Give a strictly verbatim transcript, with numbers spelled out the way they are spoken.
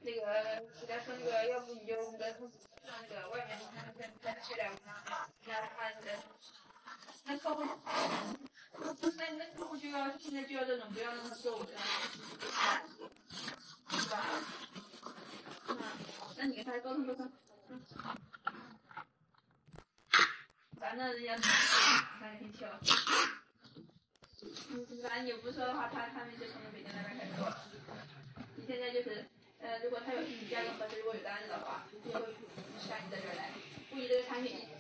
那个给他说那个，要不你就那个让那个外面那个再去两个，让他那个那客户，那那客户就要现在就要这种，不要让他说我这样，是吧？嗯，那你跟他沟通沟通，嗯。反正人家看挺巧，嗯，反正你不说的话，他他们就从北京那边开始做了。你现在就是，呃，如果他有你价格合适，如果有单子的话，就会下你在这儿来。估计这个产品